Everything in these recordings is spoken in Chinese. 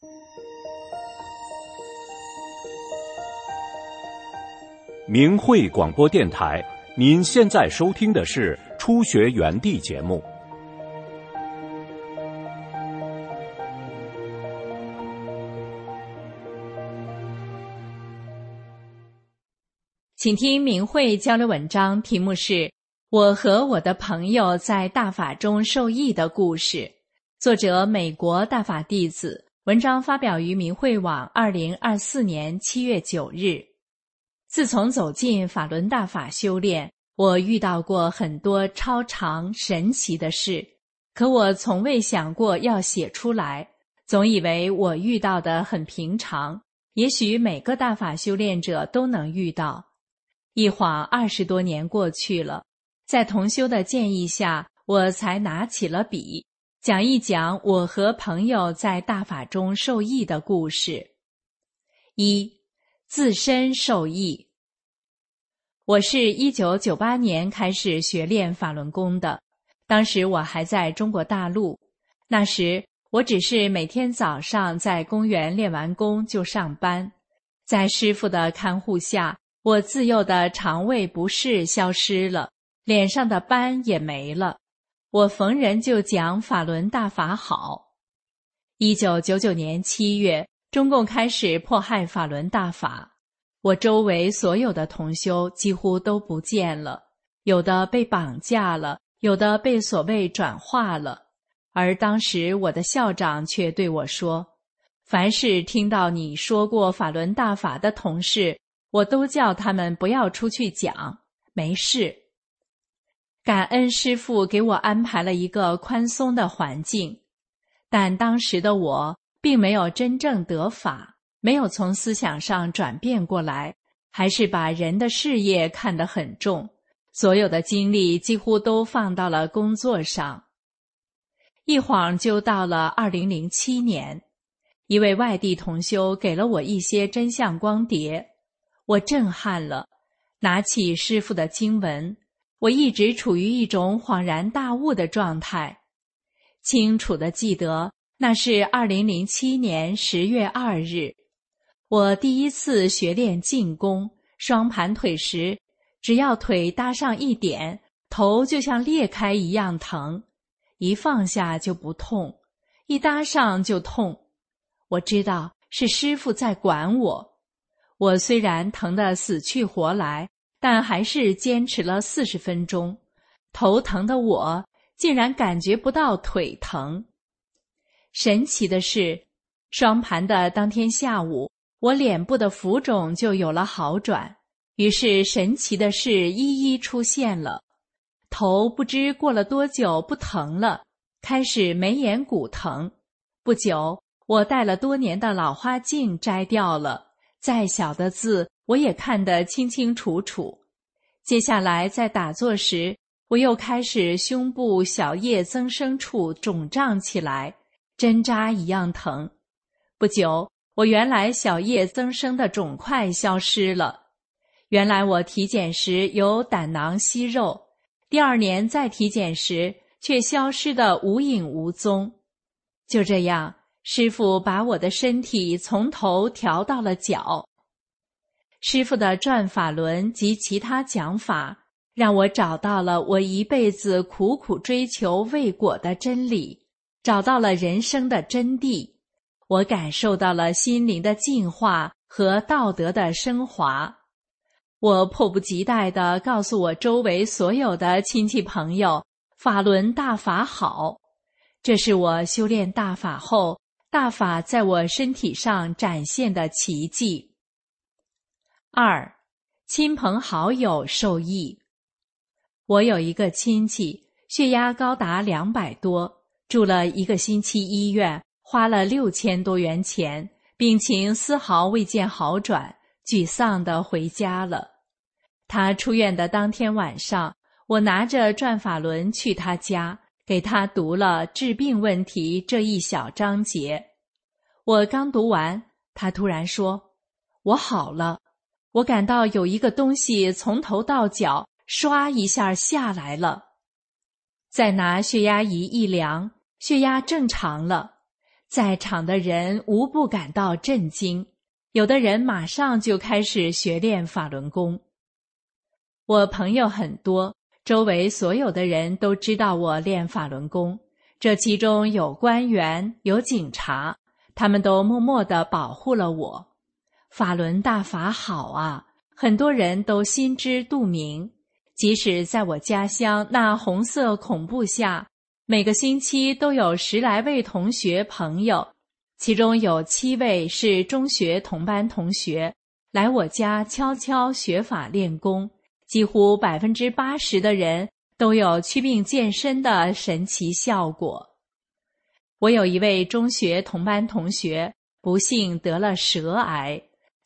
明慧广播电台，您现在收听的是初学园地节目。 请听明慧交流文章，题目是我和我的朋友在大法中受益的故事，作者美国大法弟子，文章发表于明慧网2024年7月9日。自从走进法轮大法修炼，我遇到过很多超常神奇的事，可我从未想过要写出来，总以为我遇到的很平常，也许每个大法修炼者都能遇到。一晃20多年过去了，在同修的建议下，我才拿起了笔，讲一讲我和朋友在大法中受益的故事。1. 自身受益。我是1998年开始学练法轮功的，当时我还在中国大陆，那时我只是每天早上在公园练完功就上班，在师父的看护下，我自幼的肠胃不适消失了，脸上的斑也没了，我逢人就讲法轮大法好。1999年7月，中共开始迫害法轮大法，我周围所有的同修几乎都不见了，有的被绑架了，有的被所谓转化了。而当时我的校长却对我说，凡是听到你说过法轮大法的同事，我都叫他们不要出去讲，没事。感恩师父给我安排了一个宽松的环境，但当时的我并没有真正得法，没有从思想上转变过来，还是把人的事业看得很重，所有的精力几乎都放到了工作上。一晃就到了2007年，一位外地同修给了我一些真相光碟，我震撼了，拿起师父的经文，我一直处于一种恍然大悟的状态。清楚地记得，那是2007年10月2日，我第一次学练静功，双盘腿时，只要腿搭上一点，头就像裂开一样疼，一放下就不痛，一搭上就痛。我知道是师父在管我。我虽然疼得死去活来，但还是坚持了40分钟。头疼的我竟然感觉不到腿疼。神奇的是，双盘的当天下午，我脸部的浮肿就有了好转，于是神奇的事一一出现了。头不知过了多久不疼了，开始眉眼骨疼。不久，我戴了多年的老花镜摘掉了，再小的字我也看得清清楚楚。接下来在打坐时，我又开始胸部小叶增生处肿胀起来，针扎一样疼。不久，我原来小叶增生的肿块消失了。原来我体检时有胆囊息肉，第2年再体检时却消失得无影无踪。就这样，师父把我的身体从头调到了脚。师父的转法轮及其他讲法，让我找到了我一辈子苦苦追求未果的真理，找到了人生的真谛。我感受到了心灵的净化和道德的升华。我迫不及待地告诉我周围所有的亲戚朋友，法轮大法好。这是我修炼大法后，大法在我身体上展现的奇迹。2. 亲朋好友受益。我有一个亲戚，血压高达200多，住了1个星期医院，花了6000多元钱，病情丝毫未见好转，沮丧地回家了。他出院的当天晚上，我拿着转法轮去他家，给他读了治病问题这一小章节。我刚读完，他突然说，我好了，我感到有一个东西从头到脚唰一下下来了。再拿血压仪一量，血压正常了。 在场的人无不感到震惊，有的人马上就开始学练法轮功。我朋友很多，周围所有的人都知道我练法轮功，这其中有官员，有警察，他们都默默地保护了我。法轮大法好啊，很多人都心知肚明。即使在我家乡那红色恐怖下，每个星期都有10来位同学朋友，其中有7位是中学同班同学，来我家悄悄学法练功，几乎80%的人都有祛病健身的神奇效果。我有一位中学同班同学，不幸得了舌癌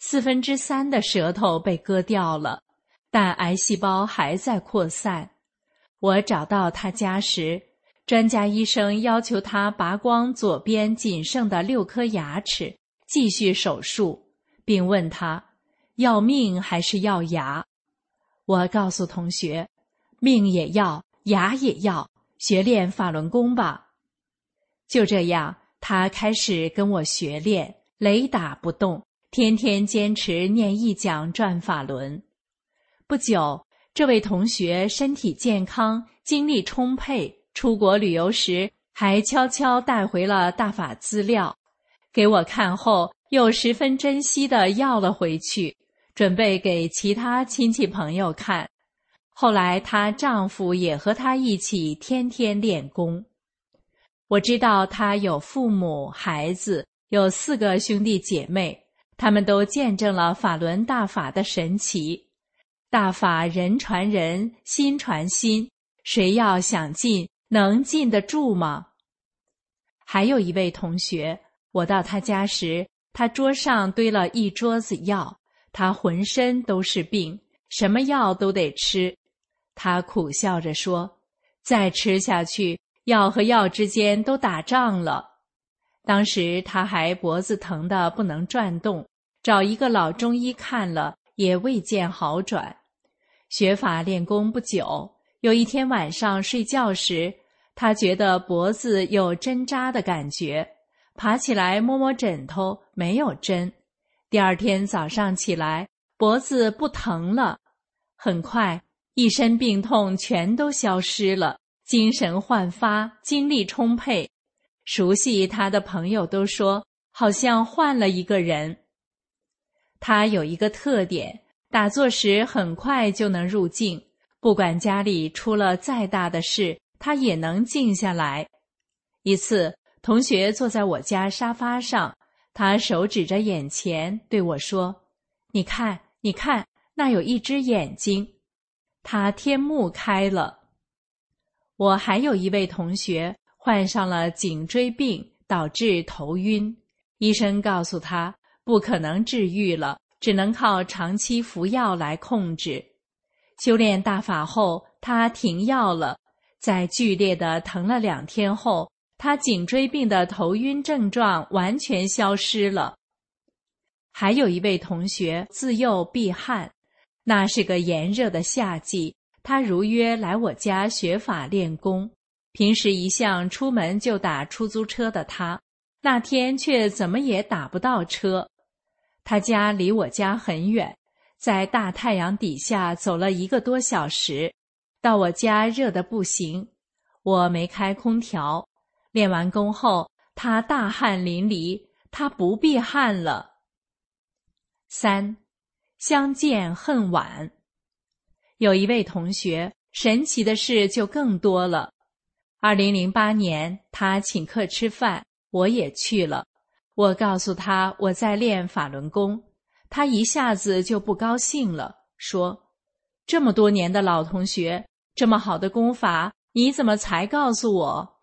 ，3/4的舌头被割掉了，但癌细胞还在扩散。我找到他家时，专家医生要求他拔光左边仅剩的6颗牙齿，继续手术，并问他要命还是要牙。我告诉同学，命也要，牙也要，学练法轮功吧。就这样，他开始跟我学练，雷打不动，天天坚持念1讲转法轮。不久，这位同学身体健康，精力充沛，出国旅游时还悄悄带回了大法资料，给我看后又十分珍惜地要了回去，准备给其他亲戚朋友看。后来她丈夫也和她一起天天练功。我知道她有父母、孩子，有4个兄弟姐妹，他们都见证了法轮大法的神奇。大法人传人，心传心，谁要想进，能禁得住吗？还有一位同学，我到他家时，他桌上堆了一桌子药，他浑身都是病，什么药都得吃。他苦笑着说，再吃下去，药和药之间都打仗了。当时他还脖子疼得不能转动，找一个老中医看了，也未见好转。学法练功不久，有一天晚上睡觉时，他觉得脖子有针扎的感觉，爬起来摸摸枕头，没有针。第二天早上起来，脖子不疼了。很快，一身病痛全都消失了，精神焕发，精力充沛。熟悉他的朋友都说，好像换了一个人。他有一个特点，打坐时很快就能入静，不管家里出了再大的事，他也能静下来。一次，同学坐在我家沙发上，他手指着眼前对我说，你看，你看，那有一只眼睛。他天目开了。我还有一位同学患上了颈椎病，导致头晕，医生告诉他不可能治愈了，只能靠长期服药来控制。修炼大法后，他停药了，在剧烈的疼了2天后，他颈椎病的头晕症状完全消失了。还有一位同学自幼避旱，那是个炎热的夏季，他如约来我家学法练功。平时一向出门就打出租车的他，那天却怎么也打不到车。他家离我家很远，在大太阳底下走了1个多小时，到我家热得不行。我没开空调，练完功后，他大汗淋漓，他不避旱了。3. 相见恨晚。有一位同学，神奇的事就更多了。2008年，他请客吃饭，我也去了。我告诉他我在练法轮功，他一下子就不高兴了，说，这么多年的老同学，这么好的功法，你怎么才告诉我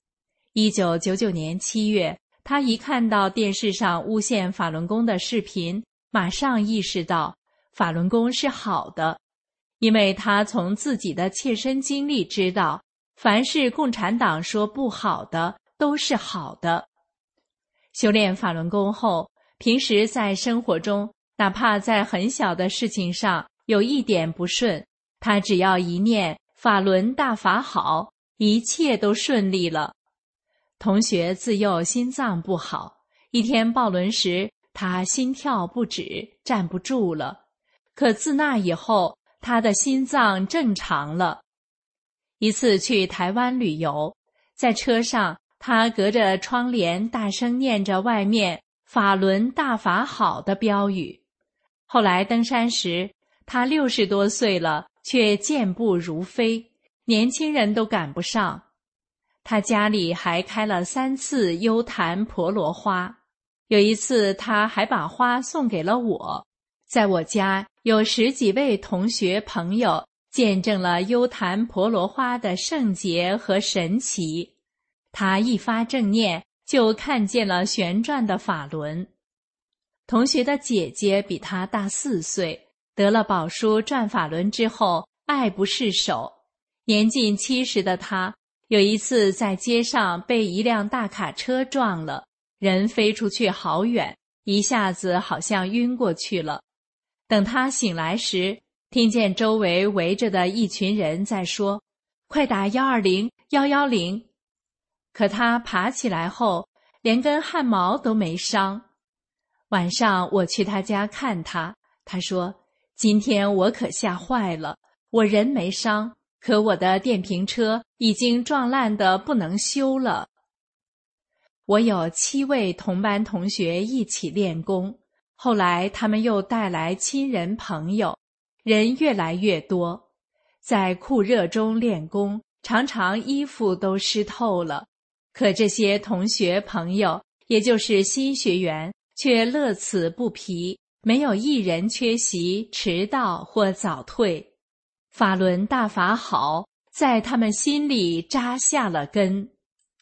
？1999年7月，他一看到电视上诬陷法轮功的视频，马上意识到法轮功是好的，因为他从自己的切身经历知道，凡是共产党说不好的，都是好的。修炼法轮功后，平时在生活中，哪怕在很小的事情上有一点不顺，他只要一念法轮大法好，一切都顺利了。 同学自幼心脏不好，一天抱轮时，他心跳不止，站不住了。可自那以后，他的心脏正常了。一次去台湾旅游，在车上，他隔着窗帘大声念着外面"法轮大法好"的标语。后来登山时，他60多岁了，却健步如飞，年轻人都赶不上。他家里还开了3次幽檀婆罗花，有一次他还把花送给了我。在我家有10几位同学朋友见证了幽檀婆罗花的圣洁和神奇。他一发正念，就看见了旋转的法轮。同学的姐姐比他大4岁，得了宝书转法轮之后，爱不释手。年近70的他，有一次在街上被一辆大卡车撞了，人飞出去好远，一下子好像晕过去了。等他醒来时，听见周围围着的一群人在说："快打120、110。"可他爬起来后，连根汗毛都没伤。晚上我去他家看他，他说："今天我可吓坏了，我人没伤，可我的电瓶车已经撞烂得不能修了。"我有7位同班同学一起练功，后来他们又带来亲人朋友，人越来越多。在酷热中练功，常常衣服都湿透了，可这些同学朋友，也就是新学员，却乐此不疲，没有一人缺席、迟到或早退。法轮大法好，在他们心里扎下了根。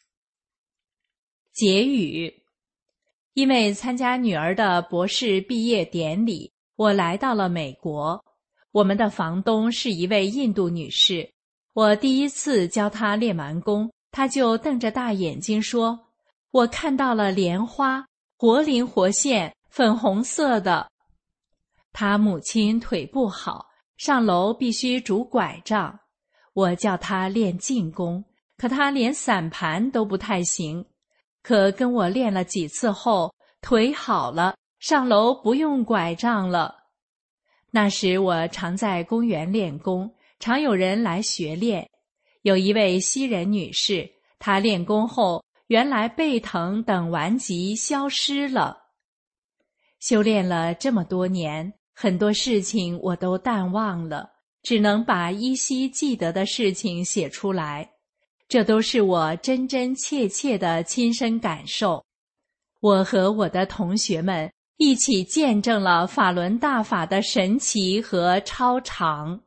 结语：因为参加女儿的博士毕业典礼，我来到了美国。我们的房东是一位印度女士，我第一次教她练完功，她就瞪着大眼睛说："我看到了莲花，活灵活现，粉红色的。"她母亲腿不好，上楼必须拄拐杖。我叫她练静功，可她连散盘都不太行。可跟我练了几次后，腿好了，上楼不用拐杖了。那时我常在公园练功，常有人来学练。有一位西人女士，她练功后，原来背疼等顽疾消失了。修炼了这么多年，很多事情我都淡忘了，只能把依稀记得的事情写出来。这都是我真真切切的亲身感受。我和我的同学们一起见证了法轮大法的神奇和超常。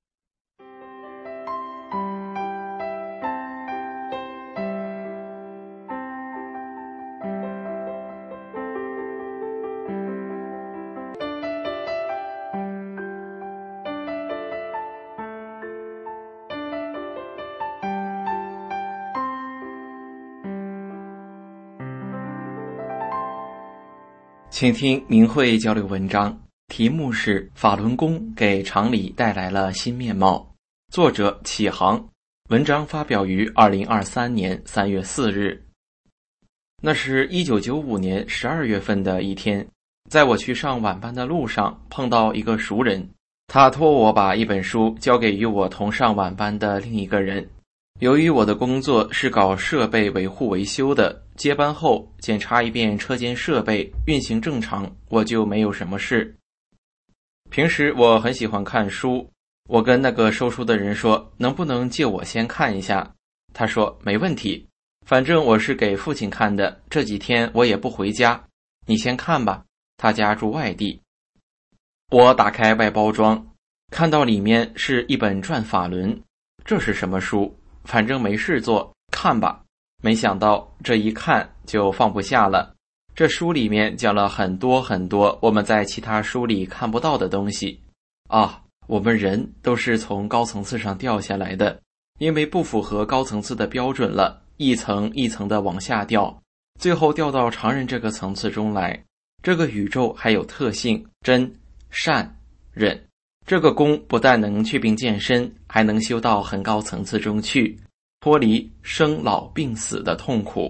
请听明慧交流文章，题目是法轮功给常理带来了新面貌，作者启航，文章发表于2023年3月4日。那是1995年12月份的一天，在我去上晚班的路上碰到一个熟人，他托我把一本书交给与我同上晚班的另一个人。由于我的工作是搞设备维护维修的，接班后检查一遍车间设备运行正常，我就没有什么事。平时我很喜欢看书，我跟那个收书的人说，能不能借我先看一下？他说没问题，反正我是给父亲看的，这几天我也不回家，你先看吧，他家住外地。我打开外包装，看到里面是一本转法轮，这是什么书？反正没事做，看吧。没想到这一看就放不下了。这书里面讲了很多很多我们在其他书里看不到的东西啊！我们人都是从高层次上掉下来的，因为不符合高层次的标准了，一层一层的往下掉，最后掉到常人这个层次中来。这个宇宙还有特性，真、善、忍。这个功不但能祛病健身，还能修到很高层次中去，脱离生老病死的痛苦。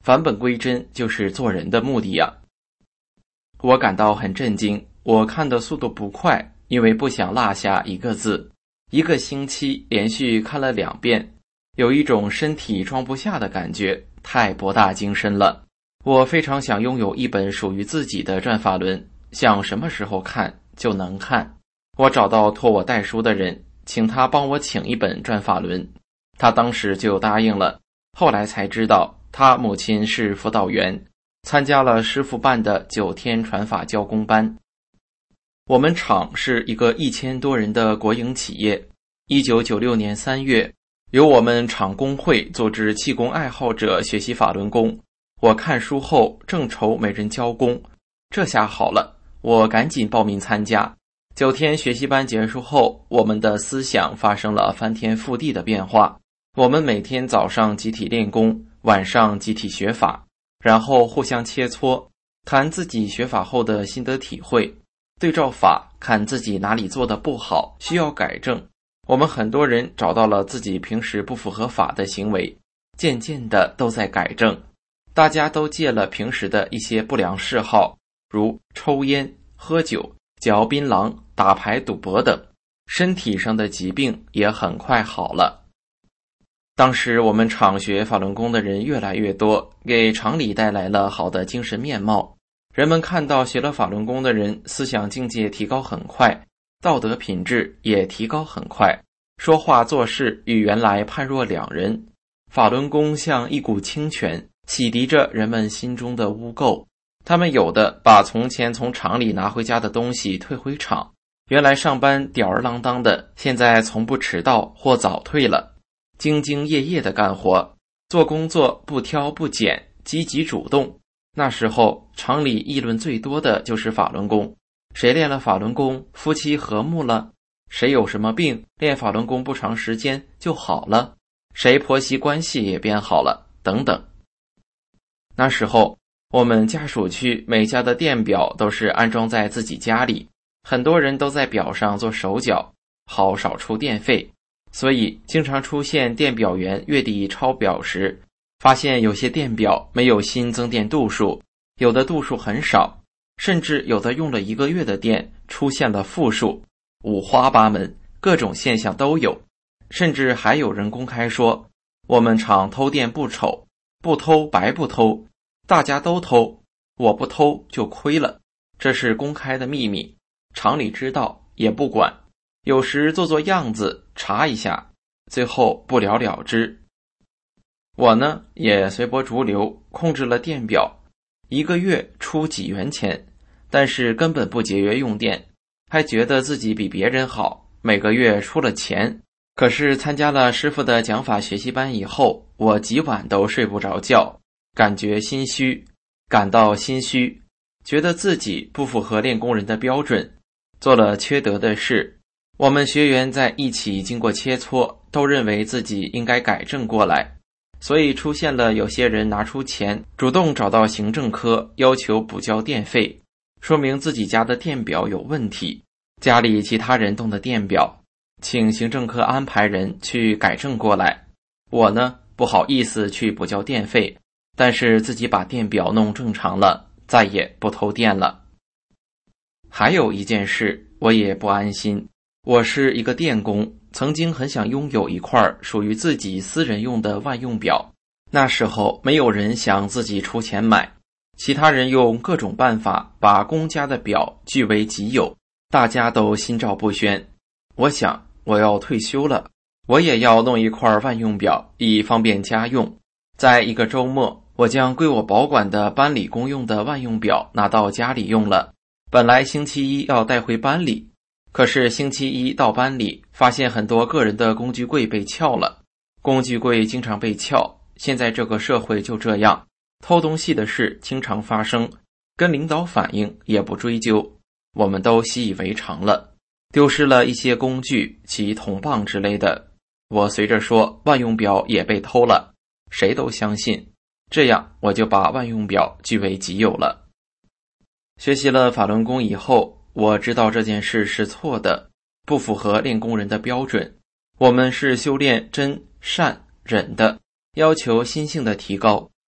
返本归真就是做人的目的呀。我感到很震惊，我看的速度不快，因为不想落下一个字。1个星期连续看了2遍，有一种身体装不下的感觉，太博大精深了。我非常想拥有一本属于自己的转法轮，想什么时候看就能看。我找到托我带书的人，请他帮我请一本转法轮，他当时就答应了。后来才知道他母亲是辅导员，参加了师父办的9天传法教工班。我们厂是一个1000多人的国营企业。1996年3月，由我们厂工会组织气功爱好者学习法轮功。我看书后正愁没人教功，这下好了，我赶紧报名参加。9天学习班结束后，我们的思想发生了翻天覆地的变化。我们每天早上集体练功，晚上集体学法，然后互相切磋，谈自己学法后的心得体会，对照法看自己哪里做得不好，需要改正。我们很多人找到了自己平时不符合法的行为，渐渐的都在改正。大家都戒了平时的一些不良嗜好，如抽烟、喝酒、嚼槟榔、打牌、赌博等，身体上的疾病也很快好了。当时我们厂学法轮功的人越来越多，给厂里带来了好的精神面貌。人们看到学了法轮功的人思想境界提高很快，道德品质也提高很快，说话做事与原来判若两人。法轮功像一股清泉，洗涤着人们心中的污垢。他们有的把从前从厂里拿回家的东西退回厂，原来上班吊儿郎当的，现在从不迟到或早退了，兢兢业业的干活，做工作不挑不拣，积极主动。那时候厂里议论最多的就是法轮功，谁练了法轮功夫妻和睦了，谁有什么病练法轮功不长时间就好了，谁婆媳关系也变好了等等。那时候我们家属区每家的电表都是安装在自己家里，很多人都在表上做手脚，好少出电费，所以经常出现电表员月底抄表时，发现有些电表没有新增电度数，有的度数很少，甚至有的用了1个月的电出现了负数，五花八门，各种现象都有。甚至还有人公开说，我们厂偷电不丑，不偷白不偷，大家都偷，我不偷就亏了，这是公开的秘密，厂里知道也不管，有时做样子查一下，最后不了了之。我呢也随波逐流，控制了电表，1个月出几元钱，但是根本不节约用电，还觉得自己比别人好，每个月出了钱。可是参加了师父的讲法学习班以后，我几晚都睡不着觉，感到心虚，觉得自己不符合练功人的标准，做了缺德的事。我们学员在一起经过切磋，都认为自己应该改正过来，所以出现了有些人拿出钱主动找到行政科要求补交电费，说明自己家的电表有问题，家里其他人动的电表，请行政科安排人去改正过来。我呢不好意思去补交电费，但是自己把电表弄正常了，再也不偷电了。还有一件事我也不安心，我是一个电工，曾经很想拥有一块属于自己私人用的万用表，那时候没有人想自己出钱买，其他人用各种办法把公家的表据为己有，大家都心照不宣。我想我要退休了，我也要弄一块万用表，以方便家用。在一个周末，我将归我保管的班里公用的万用表拿到家里用了。本来星期一要带回班里，可是星期一到班里，发现很多个人的工具柜被撬了。工具柜经常被撬，现在这个社会就这样，偷东西的事经常发生，跟领导反映也不追究，我们都习以为常了。丢失了一些工具，其铜棒之类的，我随着说万用表也被偷了，谁都相信，这样我就把万用表据为己有了。学习了法轮功以后，我知道这件事是错的，不符合练功人的标准。我们是修炼真善忍的，要求心性的提高，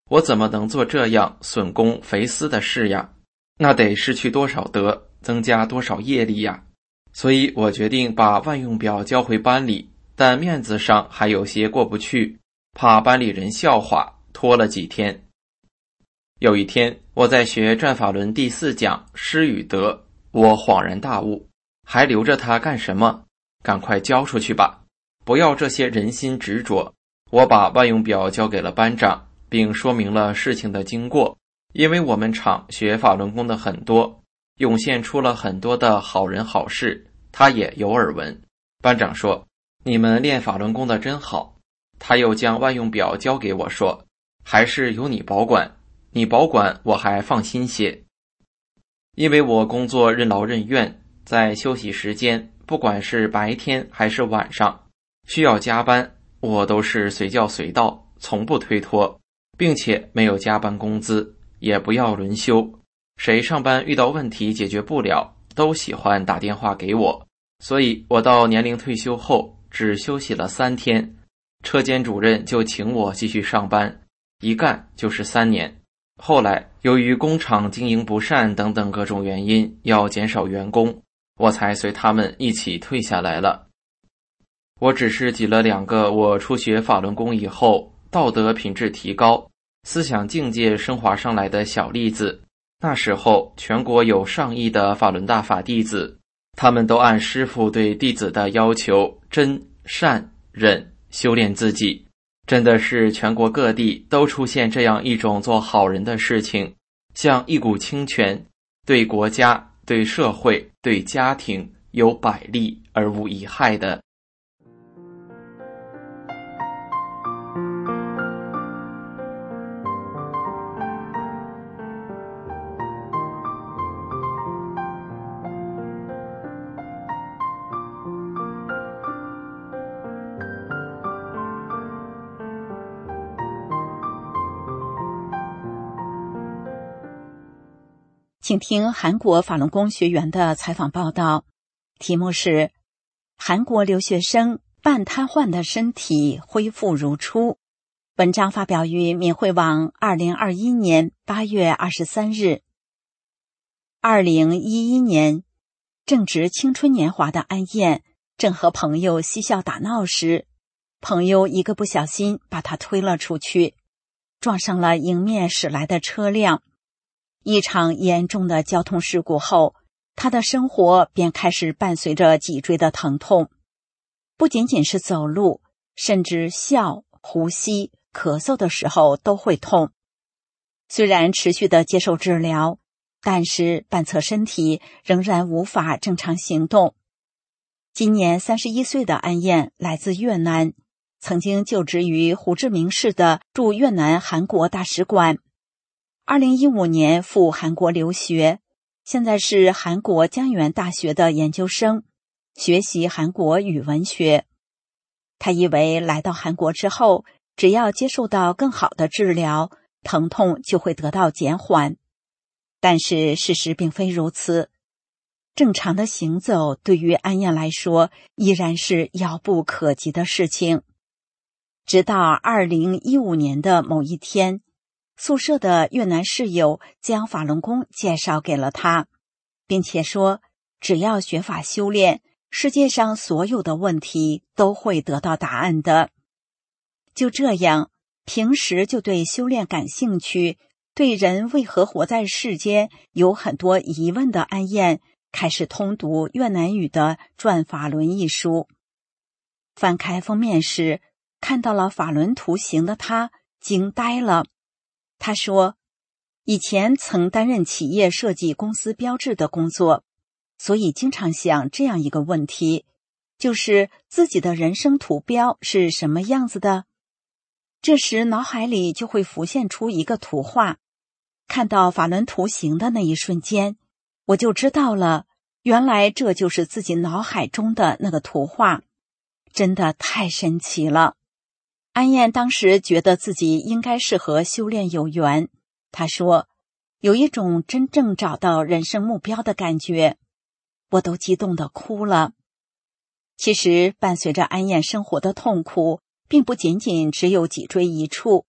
我怎么能做这样损公肥私的事呀？那得失去多少德，增加多少业力呀？所以我决定把万用表交回班里，但面子上还有些过不去，怕班里人笑话，拖了几天。有一天，我在学转法轮第4讲失与得，我恍然大悟，还留着它干什么？赶快交出去吧，不要这些人心执着。我把万用表交给了班长，并说明了事情的经过。因为我们厂学法轮功的很多，涌现出了很多的好人好事，他也有耳闻。班长说，你们练法轮功的真好。他又将万用表交给我说，还是由你保管，你保管我还放心些。因为我工作任劳任怨，在休息时间，不管是白天还是晚上，需要加班，我都是随叫随到，从不推脱，并且没有加班工资，也不要轮休。谁上班遇到问题解决不了，都喜欢打电话给我。所以我到年龄退休后只休息了3天，车间主任就请我继续上班，一干就是3年。后来由于工厂经营不善等等各种原因，要减少员工，我才随他们一起退下来了。我只是举了2个我初学法轮功以后道德品质提高，思想境界升华上来的小例子。那时候全国有上亿的法轮大法弟子，他们都按师父对弟子的要求真善忍修炼自己，真的是全国各地都出现这样一种做好人的事情，像一股清泉，对国家、对社会、对家庭有百利而无一害的。 请听韩国法轮功学员的采访报道，题目是韩国留学生半瘫痪的身体恢复如初。文章发表于民汇网2021年8月23日。2011年，正值青春年华的安燕正和朋友嬉笑打闹时，朋友一个不小心把她推了出去，撞上了迎面驶来的车辆。一场严重的交通事故后，他的生活便开始伴随着脊椎的疼痛，不仅仅是走路，甚至笑、呼吸、咳嗽的时候都会痛。虽然持续的接受治疗，但是半侧身体仍然无法正常行动。今年31岁的安燕来自越南，曾经就职于胡志明市的驻越南韩国大使馆。2015年赴韩国留学，现在是韩国江原大学的研究生，学习韩国语文学。他以为来到韩国之后，只要接受到更好的治疗，疼痛就会得到减缓。但是事实并非如此。正常的行走对于安燕来说，依然是遥不可及的事情。直到2015年的某一天，宿舍的越南室友将法轮功介绍给了他，并且说只要学法修炼，世界上所有的问题都会得到答案的。就这样，平时就对修炼感兴趣，对人为何活在世间有很多疑问的安燕，开始通读越南语的《转法轮》一书。翻开封面时，看到了法轮图形的他惊呆了。他说，以前曾担任企业设计公司标志的工作，所以经常想这样一个问题，就是自己的人生图标是什么样子的？这时脑海里就会浮现出一个图画，看到法轮图形的那一瞬间，我就知道了，原来这就是自己脑海中的那个图画，真的太神奇了。安燕当时觉得自己应该是和修炼有缘，她说，有一种真正找到人生目标的感觉，我都激动地哭了。其实伴随着安燕生活的痛苦，并不仅仅只有脊椎一处，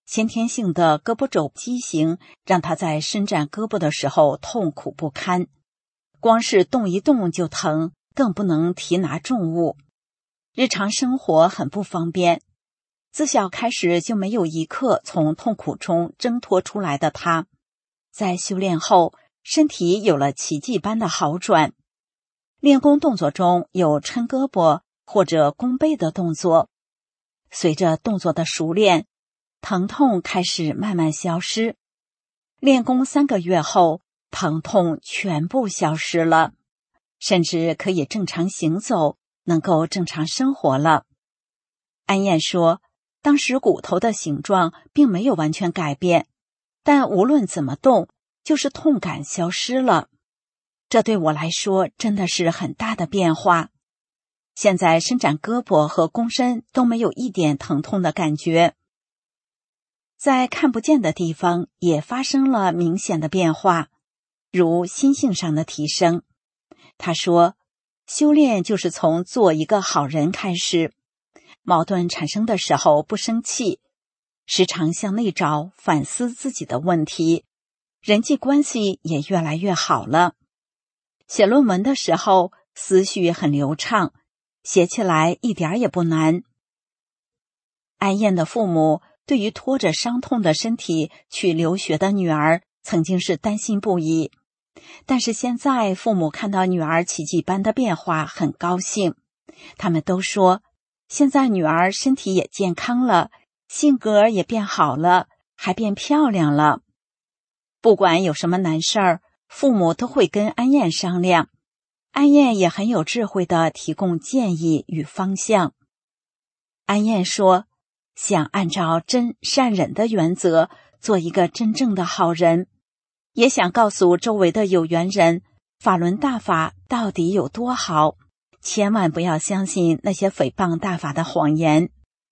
先天性的胳膊肘畸形让他在伸展胳膊的时候痛苦不堪，光是动一动就疼，更不能提拿重物，日常生活很不方便。自小开始就没有一刻从痛苦中挣脱出来的他，在修炼后，身体有了奇迹般的好转。练功动作中有抻胳膊或者弓背的动作，随着动作的熟练，疼痛开始慢慢消失。练功3个月后，疼痛全部消失了，甚至可以正常行走，能够正常生活了。安燕说，当时骨头的形状并没有完全改变，但无论怎么动，就是痛感消失了。这对我来说真的是很大的变化。现在伸展胳膊和弓身都没有一点疼痛的感觉。在看不见的地方也发生了明显的变化，如心性上的提升。他说，修炼就是从做一个好人开始，矛盾产生的时候不生气，时常向内找，反思自己的问题，人际关系也越来越好了。写论文的时候思绪很流畅，写起来一点也不难。安燕的父母对于拖着伤痛的身体去留学的女儿曾经是担心不已，但是现在父母看到女儿奇迹般的变化很高兴。他们都说，现在女儿身体也健康了，性格也变好了，还变漂亮了。不管有什么难事儿，父母都会跟安燕商量，安燕也很有智慧地提供建议与方向。安燕说，想按照真善忍的原则做一个真正的好人，也想告诉周围的有缘人，法轮大法到底有多好，千万不要相信那些诽谤大法的谎言。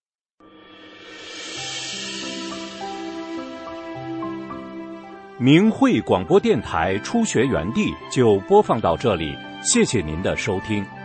明慧广播电台初学园地就播放到这里，谢谢您的收听。